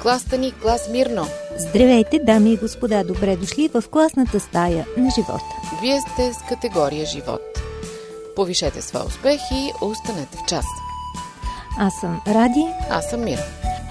класата ни Клас Мирно. Здравейте, дами и господа, добре дошли в класната стая на живота. Вие сте с категория живот. Повишете своя успех и останете в час. Аз съм Ради. Аз съм Мира.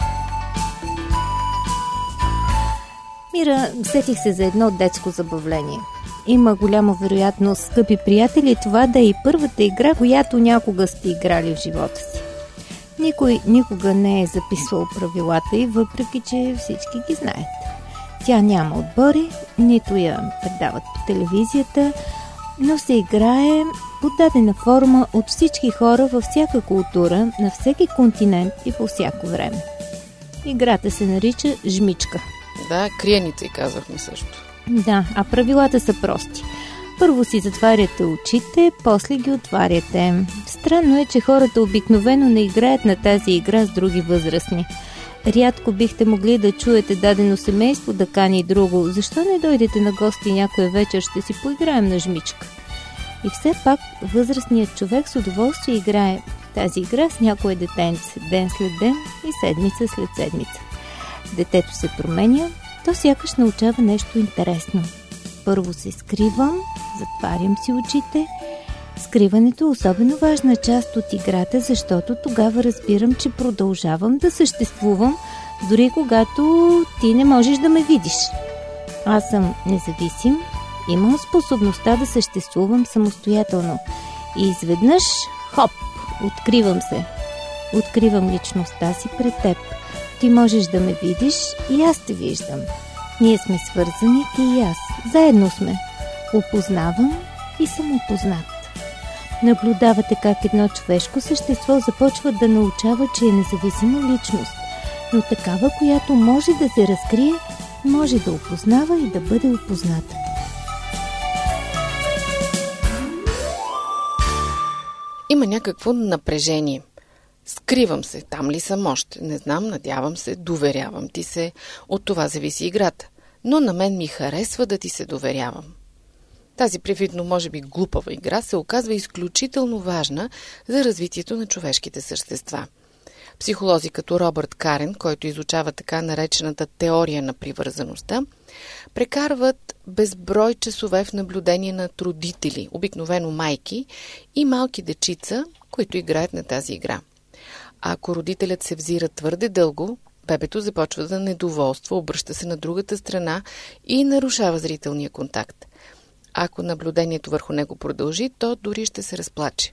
Мира, сетих се за едно детско забавление. Има голяма вероятност, скъпи приятели, това да е и първата игра, която някога сте играли в живота си. Никой никога не е записвал правилата и въпреки, че всички ги знаят. Тя няма отбори, нито я предават по телевизията, но се играе по дадена форма от всички хора във всяка култура, на всеки континент и по всяко време. Играта се нарича жмичка. Да, криеница и казахме също. Да, а правилата са прости. Първо си затваряте очите, после ги отваряте. Странно е, че хората обикновено не играят на тази игра с други възрастни. Рядко бихте могли да чуете дадено семейство да кани друго. Защо не дойдете на гости някоя вечер, ще си поиграем на жмичка? И все пак възрастният човек с удоволствие играе тази игра с някое детенце, ден след ден и седмица след седмица. Детето се променя, то сякаш научава нещо интересно. Първо се скривам, затварям си очите. Скриването е особено важна част от играта, защото тогава разбирам, че продължавам да съществувам, дори когато ти не можеш да ме видиш. Аз съм независим, имам способността да съществувам самостоятелно. И изведнъж, хоп, откривам се. Откривам личността си пред теб. Ти можеш да ме видиш и аз те виждам. Ние сме свързани, ти и аз. Заедно сме. Опознавам и съм опознат. Наблюдавате как едно човешко същество започва да научава, че е независима личност, но такава, която може да се разкрие, може да опознава и да бъде опозната. Има някакво напрежение. Скривам се, там ли съм още? Не знам, надявам се, доверявам ти се. От това зависи играта. Но на мен ми харесва да ти се доверявам. Тази привидно, може би глупава игра се оказва изключително важна за развитието на човешките същества. Психолози като Робърт Карен, който изучава така наречената теория на привързаността, прекарват безброй часове в наблюдение над родители, обикновено майки и малки дечица, които играят на тази игра. А ако родителят се взира твърде дълго, бебето започва да недоволства, обръща се на другата страна и нарушава зрителния контакт. Ако наблюдението върху него продължи, то дори ще се разплаче.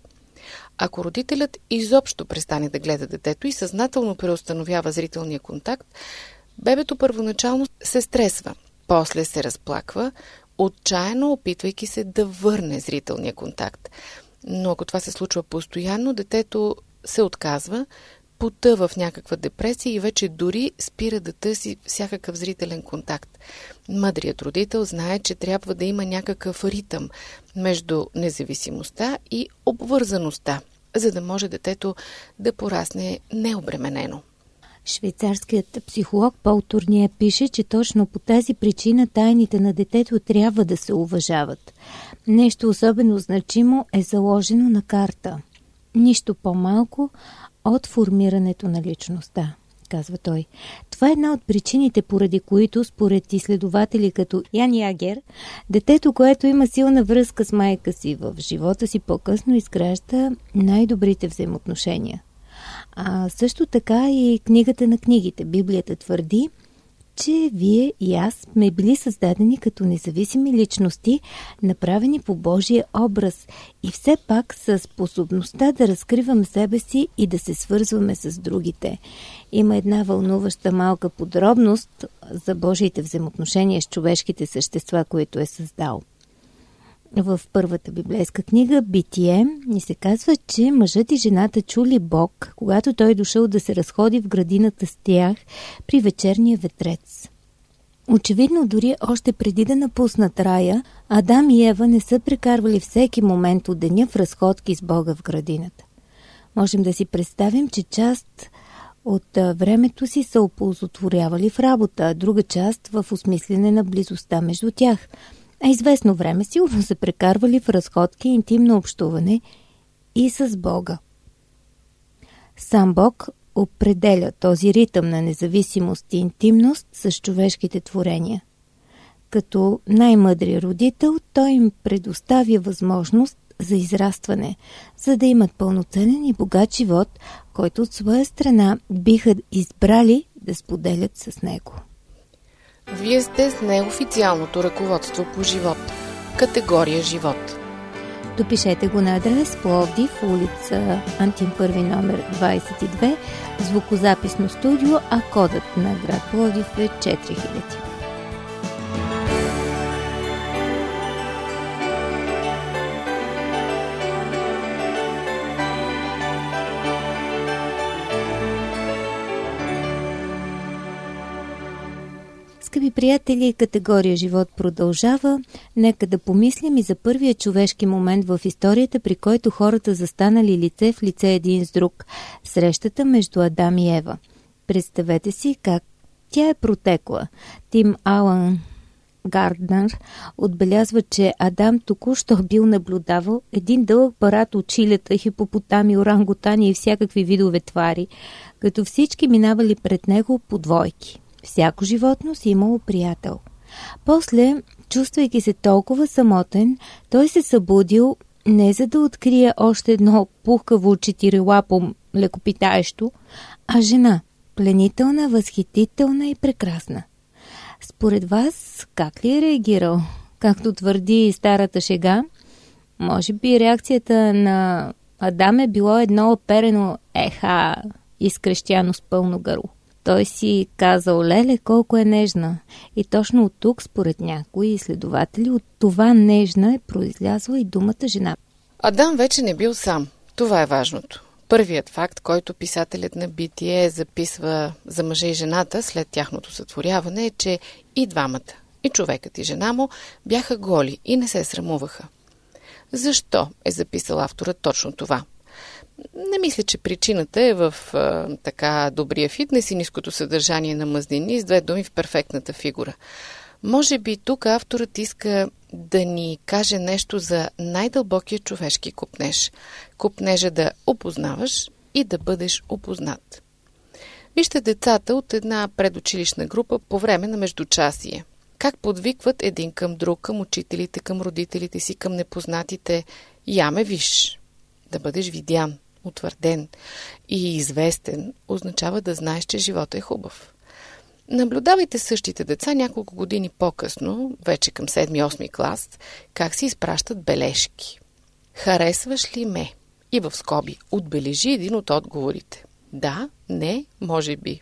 Ако родителят изобщо престане да гледа детето и съзнателно преустановява зрителния контакт, бебето първоначално се стресва, после се разплаква, отчаяно опитвайки се да върне зрителния контакт. Но ако това се случва постоянно, детето се отказва, потъва в някаква депресия и вече дори спира да търси всякакъв зрителен контакт. Мъдрият родител знае, че трябва да има някакъв ритъм между независимостта и обвързаността, за да може детето да порасне необременено. Швейцарският психолог Пол Турния пише, че точно по тази причина тайните на детето трябва да се уважават. Нещо особено значимо е заложено на карта. Нищо по-малко от формирането на личността, казва той. Това е една от причините, поради които, според изследователи като Ян Ягер, детето, което има силна връзка с майка си в живота си, по-късно изгражда най-добрите взаимоотношения. А също така и книгата на книгите, Библията твърди, че вие и аз сме били създадени като независими личности, направени по Божия образ и все пак със способността да разкриваме себе си и да се свързваме с другите. Има една вълнуваща малка подробност за Божиите взаимоотношения с човешките същества, които е създал. В първата библейска книга Битие ни се казва, че мъжът и жената чули Бог, когато той дошъл да се разходи в градината с тях при вечерния ветрец. Очевидно, дори още преди да напуснат рая, Адам и Ева не са прекарвали всеки момент от деня в разходки с Бога в градината. Можем да си представим, че част от времето си са оползотворявали в работа, а друга част в осмислене на близостта между тях – а известно време сигурно са прекарвали в разходки, интимно общуване и с Бога. Сам Бог определя този ритъм на независимост и интимност с човешките творения. Като най-мъдри родител, той им предоставя възможност за израстване, за да имат пълноценен и богат живот, който от своя страна биха избрали да споделят с него. Вие сте с неофициалното ръководство по живот, категория живот. Допишете го на адрес Пловдив, улица Антим Първи, номер 22, звукозаписно студио, а кодът на град Пловдив е 4000. Скъпи приятели, категория живот продължава. Нека да помислим и за първия човешки момент в историята, при който хората застанали лице в лице един с друг. Срещата между Адам и Ева. Представете си как тя е протекла. Тим Алън Гарднер отбелязва, че Адам току-що бил наблюдавал един дълъг парад от чилета, хипопотами, орангутани и всякакви видове твари, като всички минавали пред него по двойки. Всяко животно си имало приятел. После, чувствайки се толкова самотен, той се събудил не за да открие още едно пухкаво четирилапо лекопитаещо, а жена, пленителна, възхитителна и прекрасна. Според вас, как ли е реагирал? Както твърди старата шега, може би реакцията на Адам е било едно оперено еха, изкрещяно с пълно гърло. Той си казал, леле, колко е нежна. И точно от тук, според някои изследователи, от това нежна е произлязла и думата жена. Адам вече не бил сам. Това е важното. Първият факт, който писателят на Битие записва за мъжа и жената след тяхното сътворяване, е, че и двамата, и човекът и жена му, бяха голи и не се срамуваха. Защо е записал авторът точно това? Не мисля, че причината е в така добрия фитнес и ниското съдържание на мазнини, с две думи в перфектната фигура. Може би тук авторът иска да ни каже нещо за най-дълбокия човешки копнеж. Копнежа да опознаваш и да бъдеш опознат. Вижте децата от една предучилищна група по време на междучасие. Как подвикват един към друг, към учителите, към родителите си, към непознатите. Я ме виж. Да бъдеш видян, утвърден и известен означава да знаеш, че живота е хубав. Наблюдавайте същите деца няколко години по-късно, вече към 7-8 клас, как си изпращат бележки. Харесваш ли ме? И в скоби отбележи един от отговорите. Да, не, може би.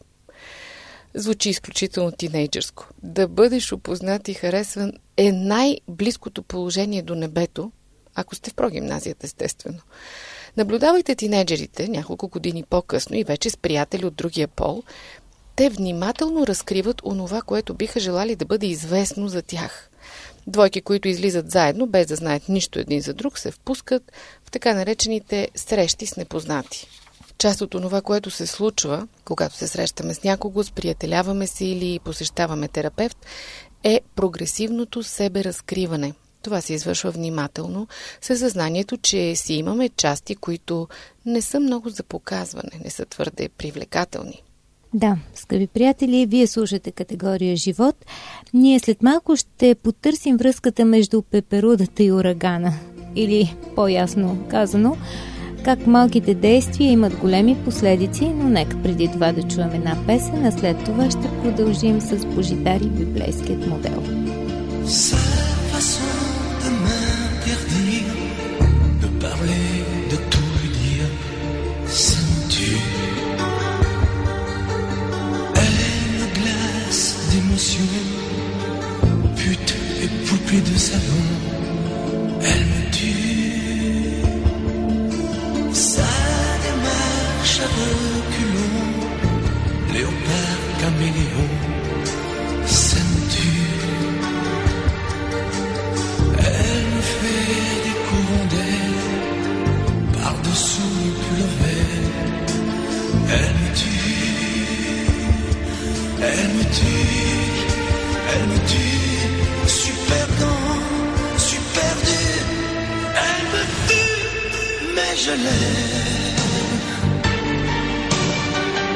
Звучи изключително тинейджърско. Да бъдеш опознат и харесван е най-близкото положение до небето, ако сте в прогимназията, естествено. Наблюдавайте тинейджерите няколко години по-късно и вече с приятели от другия пол. Те внимателно разкриват онова, което биха желали да бъде известно за тях. Двойки, които излизат заедно, без да знаят нищо един за друг, се впускат в така наречените срещи с непознати. Част от онова, което се случва, когато се срещаме с някого, сприятеляваме се или посещаваме терапевт, е прогресивното себеразкриване. Това се извършва внимателно, със съзнанието, че си имаме части, които не са много за показване, не са твърде привлекателни. Да, скъпи приятели, вие слушате категория живот. Ние след малко ще потърсим връзката между пеперудата и урагана. Или, по-ясно казано, как малките действия имат големи последици, но нека преди това да чуем една песен, а след това ще продължим с Божидар и библейският модел. Pute et poupée de salon, elle me tue. Sa démarche à reculons, léopard caméléon, ça me tue. Elle me fait des courants d'air par-dessous le pullover. Elle me tue, elle me tue. Elle me tue, super grand, super dur. Elle me tue, mais je l'aime.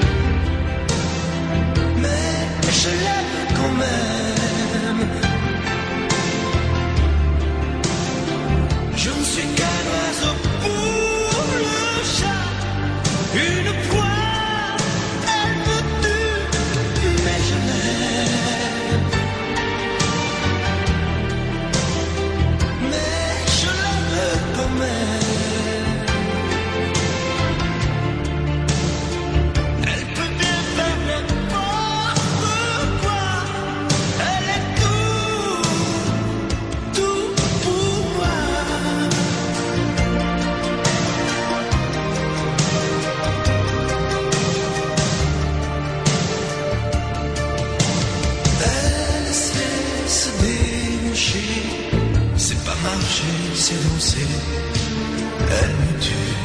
elle me tue.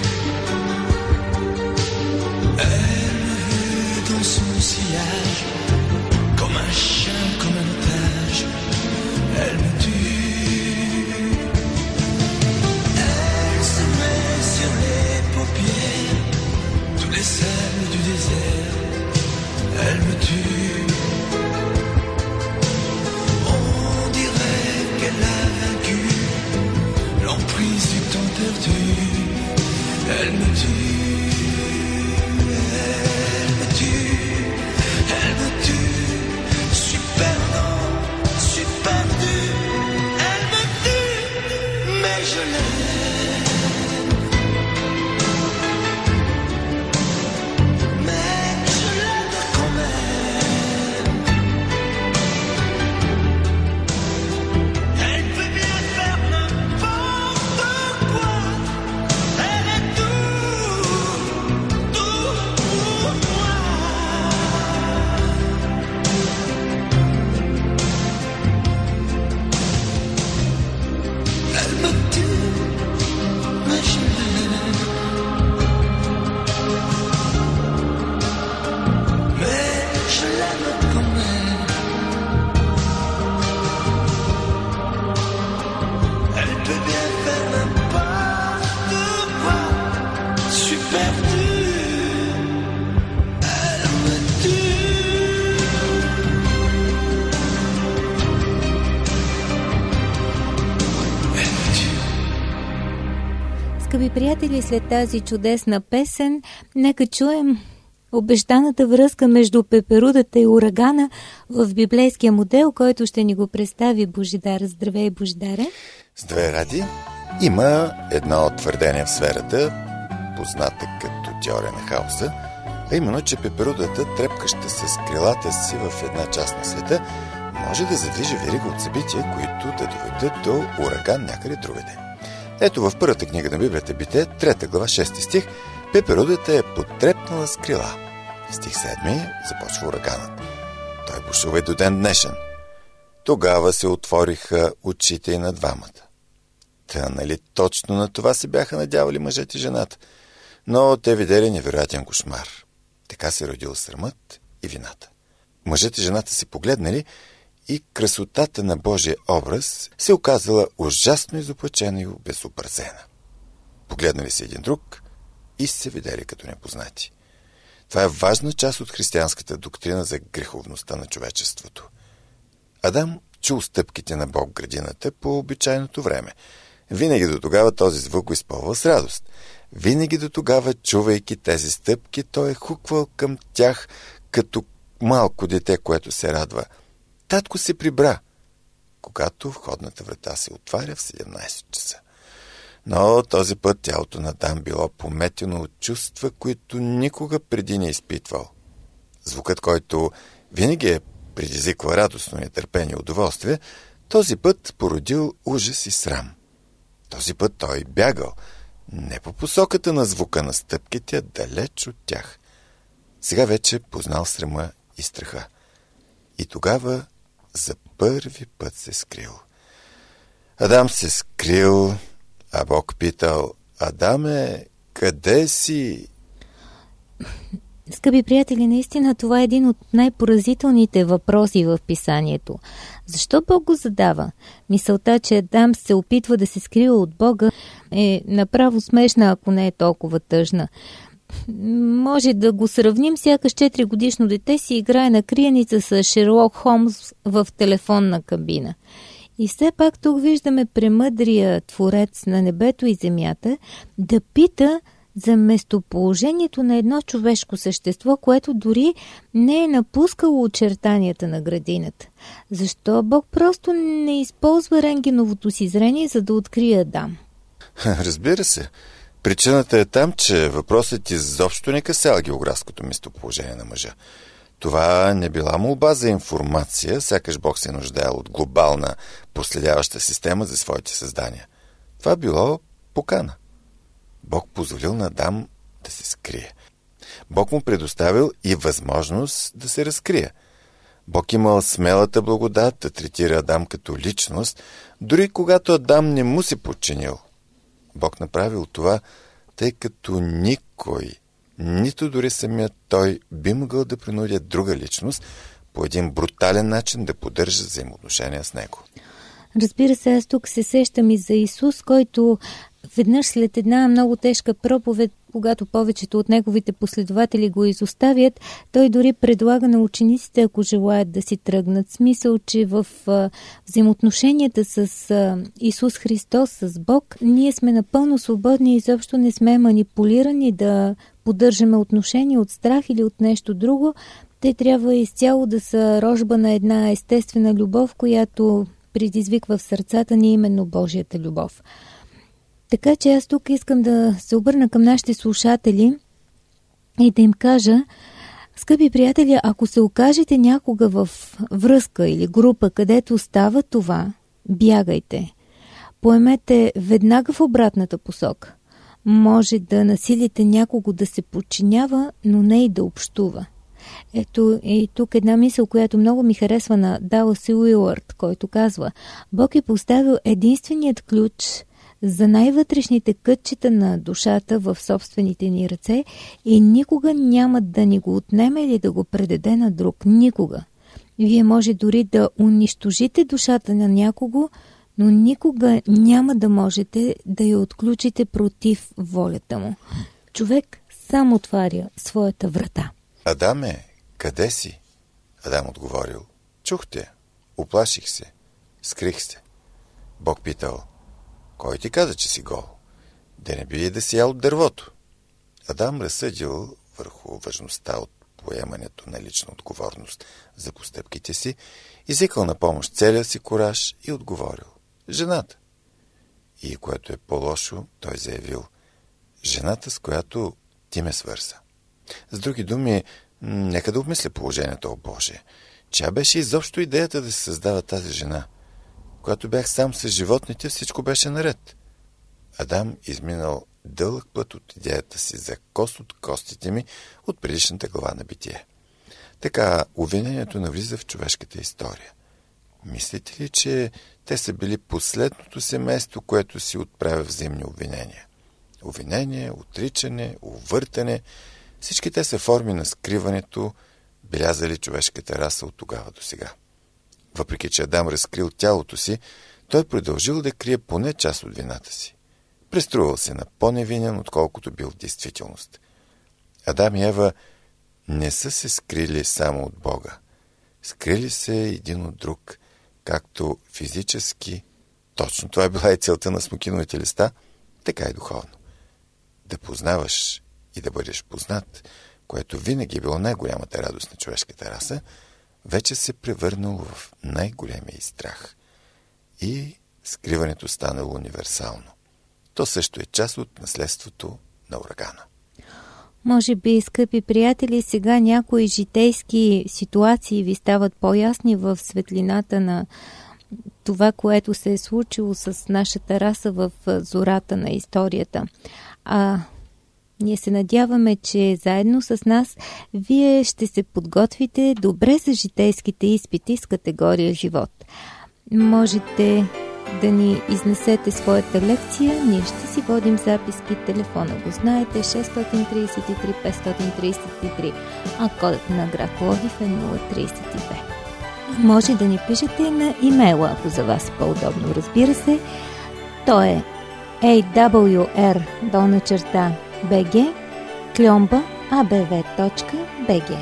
Elle me veut dans son sillage, comme un chien, comme un otage, elle me tue. Elle se met sur les paupières tous les sables du désert, elle me tue. On dirait qu'elle a vaincu l'emprise du temps perdu, elle me tue. Elle me tue, elle me tue. Je suis perdant, je suis perdu. Elle me tue, mais je l'aime. Mais je l'aime quand même. Elle peut bien faire n'importe quoi. Elle est tout pour moi. Elle me tue, mais je l'aime. Mais je l'aime quand même. Elle peut bien faire n'importe quoi. Je suis perdu. Elle me tue. Elle me tue. Скъпи приятели, след тази чудесна песен, нека чуем обещаната връзка между пеперудата и урагана в библейския модел, който ще ни го представи Божидар. Здравей, Божидаре! Здравей, Ради! Има едно твърдение в сферата, позната като теория на хаоса, а именно, че пеперудата, трепкаща с крилата си в една част на света, може да задвижи верига от събития, които да доведат до ураган някъде другаде. Ето в първата книга на Библията Битие, 3 глава, 6 стих, пеперудата е потрепнала с крила. Стих 7 започва ураганът. Той бушува и до ден днешен. Тогава се отвориха очите и на двамата. Та, нали точно на това се бяха надявали мъжът и жената? Но те видели невероятен кошмар. Така се родил срамът и вината. Мъжът и жената си погледнали и красотата на Божия образ се оказала ужасно изоплачена и обезобразена. Погледнали се един друг и се видели като непознати. Това е важна част от християнската доктрина за греховността на човечеството. Адам чул стъпките на Бог в градината по обичайното време. Винаги до тогава този звук го изпълва с радост. Винаги до тогава, чувайки тези стъпки, той е хуквал към тях като малко дете, което се радва. Татко се прибра, когато входната врата се отваря в 17 часа. Но този път тялото на Адам било пометено от чувства, които никога преди не изпитвал. Звукът, който винаги е предизвиква радостно нетърпение и удоволствие, този път породил ужас и срам. Този път той бягал, не по посоката на звука на стъпките, а далеч от тях. Сега вече познал срама и страха. И тогава за първи път се скрил. Адам се скрил, а Бог питал: Адаме, къде си? Скъпи приятели, наистина това е един от най-поразителните въпроси в писанието. Защо Бог го задава? Мисълта, че Адам се опитва да се скрие от Бога, е направо смешна, ако не е толкова тъжна. Може да го сравним, сякаш 4-годишно дете си играе на криеница с Шерлок Холмс в телефонна кабина. И все пак тук виждаме премъдрия Творец на небето и земята да пита за местоположението на едно човешко същество, което дори не е напускало очертанията на градината. Защо Бог просто не използва рентгеновото си зрение, за да открие Адам? Разбира се. Причината е там, че въпросът изобщо не касал географското местоположение на мъжа. Това не била молба за информация, сякаш Бог се нуждаел от глобална последяваща система за своите създания. Това било покана. Бог позволил на Адам да се скрие. Бог му предоставил и възможност да се разкрие. Бог имал смелата благодат да третира Адам като личност, дори когато Адам не му се подчинил. Бог направил това, тъй като никой, нито дори самият Той, би могъл да принуди друга личност по един брутален начин да поддържа взаимоотношения с Него. Разбира се, аз тук се сещам и за Исус, който веднъж след една много тежка проповед, когато повечето от неговите последователи го изоставят, той дори предлага на учениците, ако желаят да си тръгнат. Смисъл, че в взаимоотношенията с Исус Христос, с Бог, ние сме напълно свободни и изобщо не сме манипулирани да поддържаме отношения от страх или от нещо друго. Те трябва изцяло да са рожба на една естествена любов, която предизвиква в сърцата ни именно Божията любов. Така че аз тук искам да се обърна към нашите слушатели и да им кажа, скъпи приятели, ако се окажете някога в връзка или група, където става това, бягайте. Поемете веднага в обратната посока. Може да насилите някого да се подчинява, но не и да общува. Ето и тук една мисъл, която много ми харесва на Далас Уилърд, който казва: Бог е поставил единственият ключ за най-вътрешните кътчета на душата в собствените ни ръце и никога няма да ни го отнеме или да го предаде на друг. Никога. Вие може дори да унищожите душата на някого, но никога няма да можете да я отключите против волята му. Човек сам отваря своята врата. Адаме, къде си? Адам отговорил: чух те, уплаших се, скрих се. Бог питал: кой ти каза, че си гол? Да не би да си ял от дървото? Адам разсъдил върху важността от поемането на лична отговорност за постъпките си, извикал на помощ целия си кураж и отговорил: жената. И което е по-лошо, той заявил: жената, с която ти ме свърза. С други думи, нека да обмисля положението, о Боже. Чия беше изобщо идеята да се създава тази жена? Когато бях сам с животните, всичко беше наред. Адам изминал дълъг път от идеята си за кост от костите ми от предишната глава на Битие. Така обвинението навлиза в човешката история. Мислите ли, че те са били последното семейство, което си отправя взаимни обвинения? Обвинение, отричане, увъртане – всички те са форми на скриването, белязали човешката раса от тогава до сега. Въпреки че Адам разкрил тялото си, той продължил да крие поне част от вината си. Преструвал се на по-невинен, отколкото бил в действителност. Адам и Ева не са се скрили само от Бога. Скрили се един от друг, както физически. Точно това е била и целта на смокиновите листа, така и духовно. Да познаваш и да бъдеш познат, което винаги е било най-голямата радост на човешката раса, вече се превърнало в най-големия и страх. И скриването станало универсално. То също е част от наследството на урагана. Може би, скъпи приятели, сега някои житейски ситуации ви стават по-ясни в светлината на това, което се е случило с нашата раса в зората на историята. Ние се надяваме, че заедно с нас вие ще се подготвите добре за житейските изпити с категория живот. Можете да ни изнесете своята лекция, ние ще си водим записки, телефона го знаете, 633-533, а кодът на град Пловдив е 032. Може да ни пишете и на имейла, ако за вас е по-удобно, разбира се. То е awr_bg@abv.bg.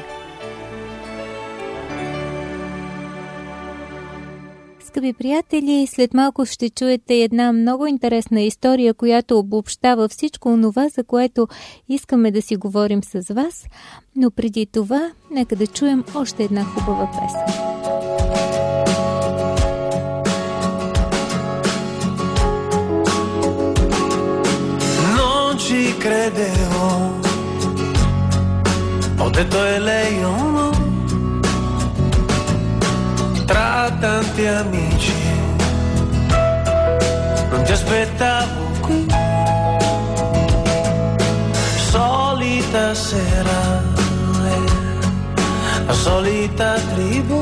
Скъпи приятели, след малко ще чуете една много интересна история, която обобщава всичко онова, за което искаме да си говорим с вас. Но преди това, нека да чуем още една хубава песен. Credevo, ho detto è lei o no, tra tanti amici, non ti aspettavo qui, solita sera, la solita tribù,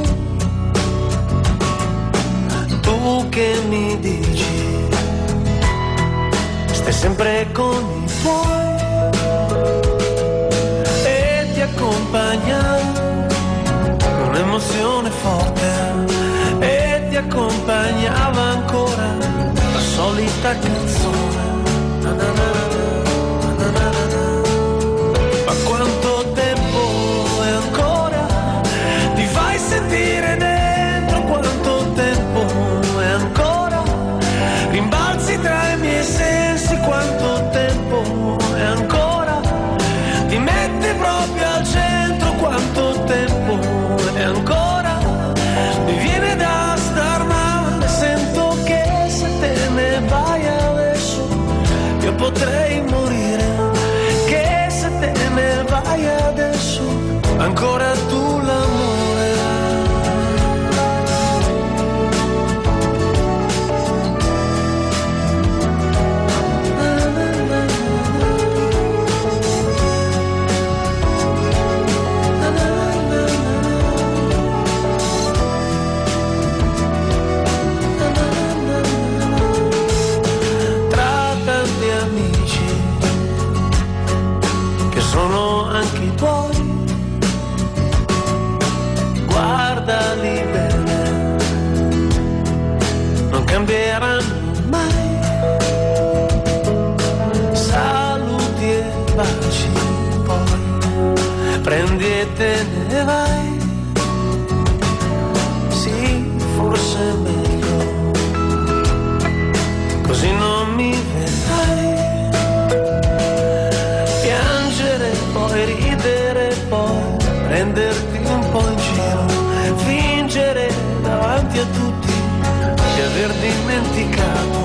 tu che mi dici, sempre con i tuoi e ti accompagnavo un'emozione forte e ti accompagnava ancora la solita canzone. Ma quanto tempo è ancora? Ti fai sentire dentro, quanto tempo è ancora? Rimbalzi tra i miei sensi, quanto tempo è ancora? Ti metti proprio al centro, quanto tempo è ancora? Mi viene da star male, sento che se te ne vai adesso io potrei morire, che se te ne vai adesso ancora tu l'amore. Sono anche i tuoi, guardali bene, non cambieranno mai. Saluti e baci, poi prendi e te ne vai. Sì, forse è meglio, così non mi vedrai. Poi ridere, poi prenderti un po' in giro, fingere davanti a tutti di aver dimenticato.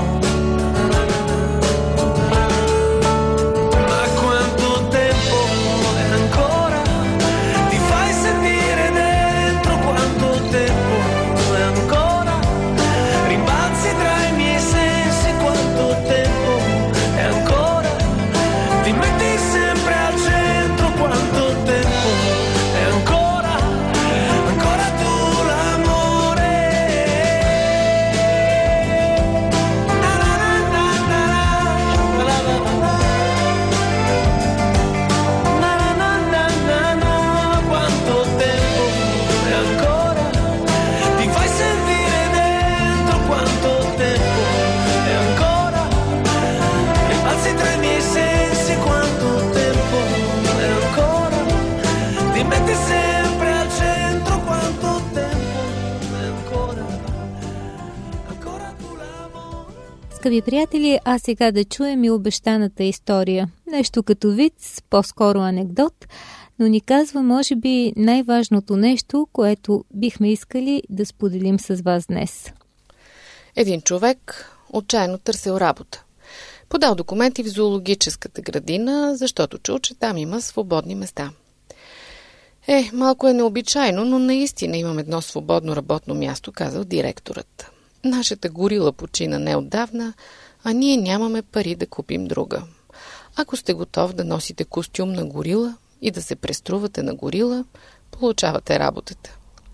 Ma quanto tempo è ancora? Ti fai sentire dentro, quanto tempo è ancora? Rimbalzi tra i miei sensi, quanto tempo è ancora? Ti metti sempre al centro, quanto tempo è ancora? Ancora tu l'amore. Na na na na na, la la la la. Na na na na na, quanto tempo è ancora? Ti fai sentire dentro, quanto tempo è ancora? Rimbalzi tra i miei sensi, quanto tempo è ancora? Ti metti sempre al centro, quanto tempo è ancora? Ancora tu l'amore. Скъпи приятели, а сега да чуем и обещаната история. Нещо като виц, по-скоро анекдот, но ни казва, може би, най-важното нещо, което бихме искали да споделим с вас днес. Един човек отчаяно търсил работа. Подал документи в зоологическата градина, защото чул, че там има свободни места. Малко е необичайно, но наистина имам едно свободно работно място, казал директорът. Нашата горила почина неотдавна, а ние нямаме пари да купим друга. Ако сте готов да носите костюм на горила и да се преструвате на горила, получавате работата.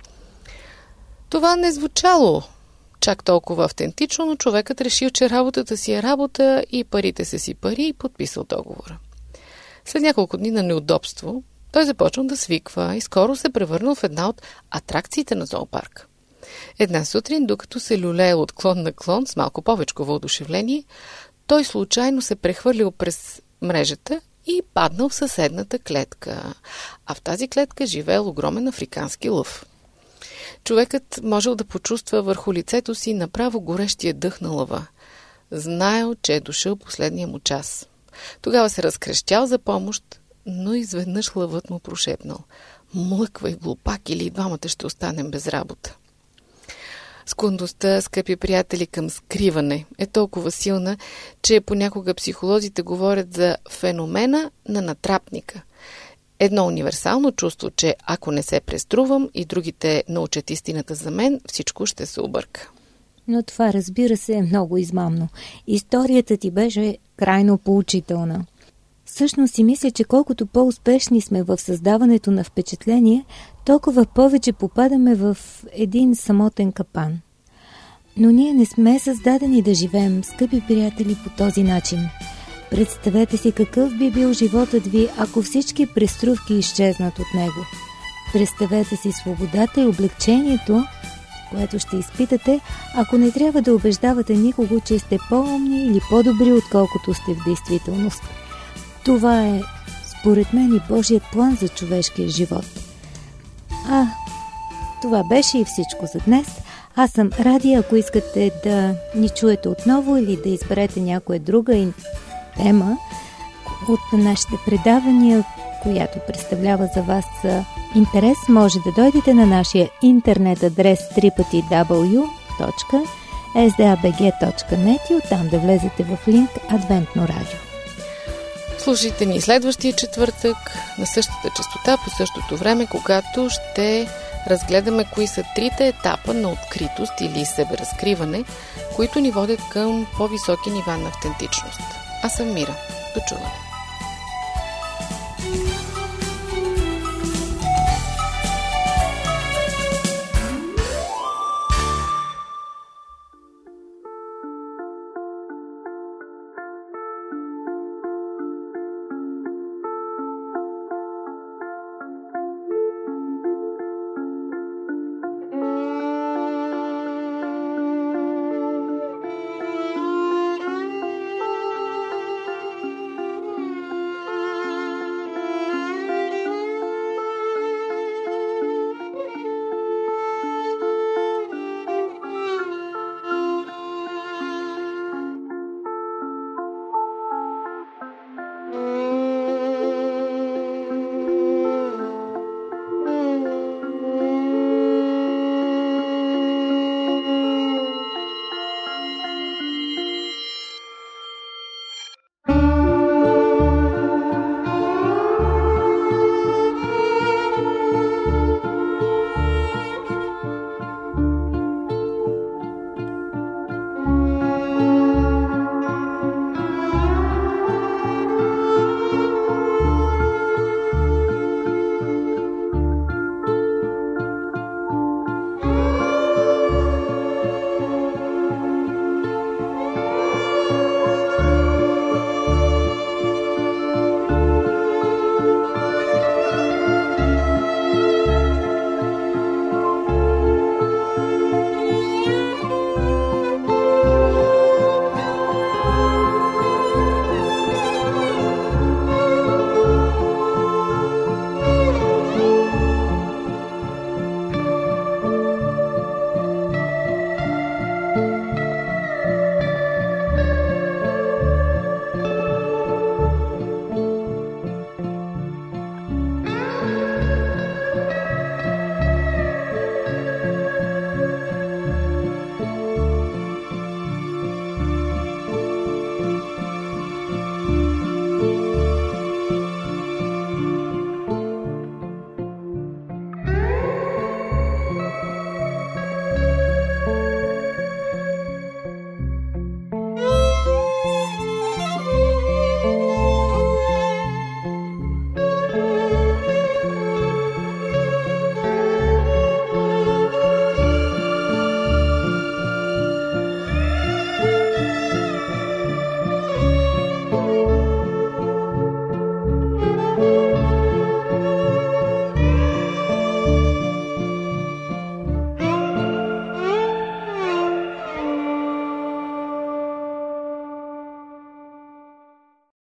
Това не звучало чак толкова автентично, но човекът решил, че работата си е работа и парите са си пари и подписал договора. След няколко дни на неудобство, той започнал да свиква и скоро се превърнал в една от атракциите на зоопарка. Една сутрин, докато се люлеел от клон на клон с малко повечко въодушевление, той случайно се прехвърлил през мрежата и паднал в съседната клетка. А в тази клетка живеел огромен африкански лъв. Човекът можел да почувства върху лицето си направо горещия дъх на лъва. Знаел, че е дошъл последния му час. Тогава се разкрещял за помощ, но изведнъж лъвът му прошепнал: "Млъквай, глупак, или и двамата ще останем без работа." Склонността, скъпи приятели, към скриване е толкова силна, че понякога психолозите говорят за феномена на натрапника. Едно универсално чувство, че ако не се преструвам и другите научат истината за мен, всичко ще се обърка. Но това, разбира се, е много измамно. Историята ти беше крайно поучителна. Всъщност си мисля, че колкото по-успешни сме в създаването на впечатление, толкова повече попадаме в един самотен капан. Но ние не сме създадени да живеем, скъпи приятели, по този начин. Представете си какъв би бил животът ви, ако всички преструвки изчезнат от него. Представете си свободата и облегчението, което ще изпитате, ако не трябва да убеждавате никого, че сте по-умни или по-добри, отколкото сте в действителност. Това е, според мен, и Божият план за човешкия живот. Това беше и всичко за днес. Аз съм Ради, ако искате да ни чуете отново или да изберете някоя друга тема от нашите предавания, която представлява за вас интерес, може да дойдете на нашия интернет адрес www.sdabg.net и оттам да влезете в линк Адвентно радио. Слушайте ни следващия четвъртък на същата честота, по същото време, когато ще разгледаме кои са трите етапа на откритост или себеразкриване, които ни водят към по-високи нива на автентичност. Аз съм Мира. До чуване!